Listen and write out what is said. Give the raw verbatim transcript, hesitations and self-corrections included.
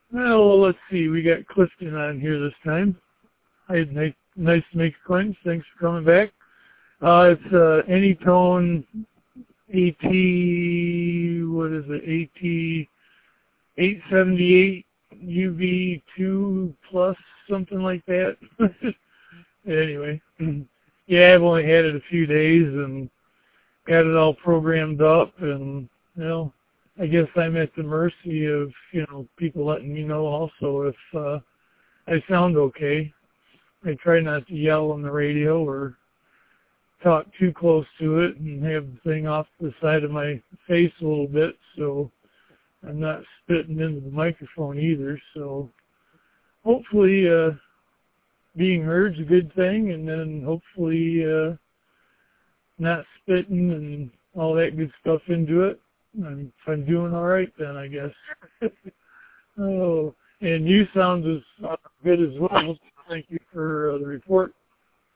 Well, let's see. We got Clifton on here this time. Hi, nice, nice to make acquaintance. Thanks for coming back. Uh, it's uh, Anytone AT, what is it, AT eight seventy-eight U V two plus, something like that. Anyway, yeah, I've only had it a few days and got it all programmed up, and, you know, I guess I'm at the mercy of, you know, people letting me know also if uh, I sound okay. I try not to yell on the radio or talk too close to it and have the thing off to the side of my face a little bit so I'm not spitting into the microphone either. So hopefully uh, being heard's a good thing, and then hopefully uh, not spitting and all that good stuff into it. And if I'm doing all right, then I guess. Oh, and you sound as uh, good as well. Thank you for uh, the report.